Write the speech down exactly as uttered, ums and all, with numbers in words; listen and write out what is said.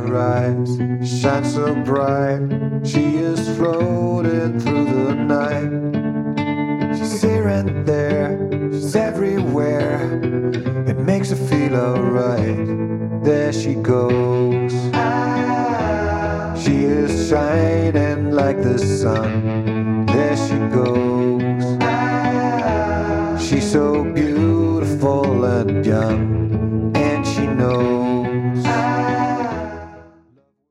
her eyes shine so bright. She is floating through the night. She's here and there, she's everywhere. It makes her feel alright. There she goes. She is shining like the sun. There she goes. She's so beautiful and young.